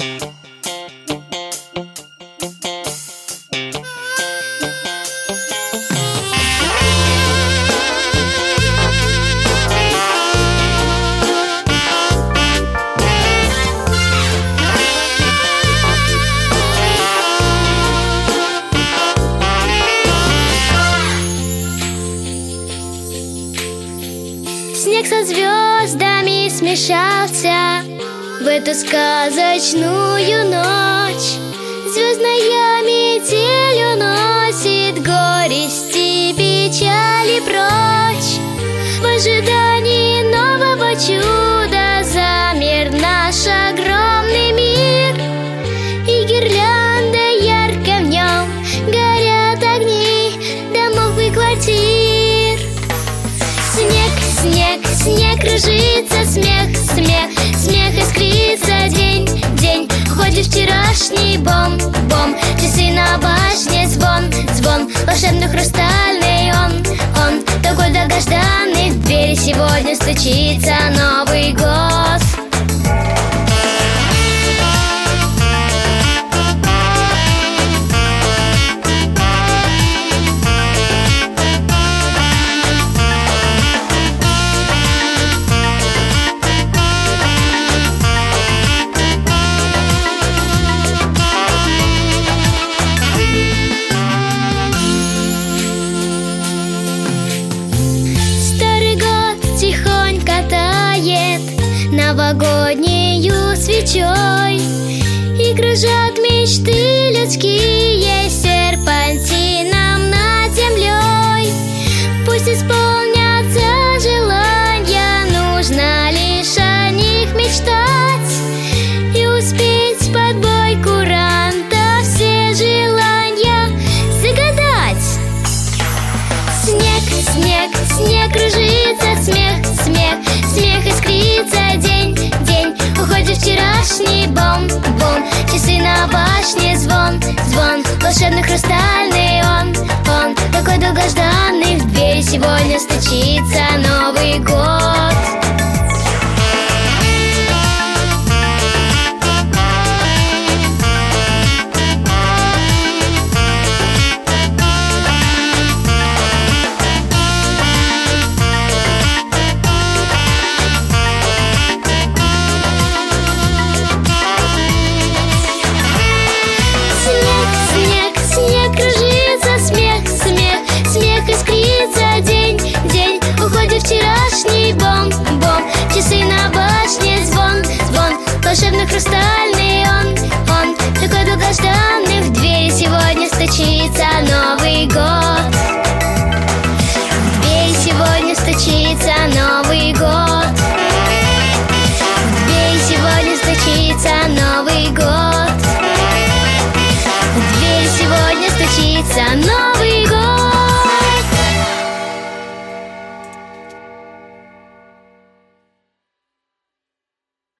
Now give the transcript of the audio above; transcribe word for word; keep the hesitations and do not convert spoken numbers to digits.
Снег со звездами смешался в эту сказочную ночь. Звездная метель уносит горести, печали прочь. В ожидании нового чуда замер наш огромный мир, и гирлянда ярко в нем горят огни домов и квартир. Снег, снег, снег кружится, смех, смех, смех искрится. День, день, уходит вчерашний бом, бом. Часы на башне, звон, звон, волшебный хрустальный он, он такой долгожданный. В двери сегодня стучится Новый год. Новогоднею свечой, и кружат мечты людские серпантином над землей. Пусть исполнятся желания, нужно лишь о них мечтать и успеть под бой куранта все желания загадать. Снег, снег, снег кружится, смех, смех, смех искрится. День, день, уходит вчерашний бом, бом. Часы на башне, звон, звон, волшебный хрустальный он, он такой долгожданный. В двери сегодня стучится Новый год. Вчерашний бом, бом, часы на башне, звон, звон, волшебный хрустальный он, он такой долгожданный. В двери сегодня стучится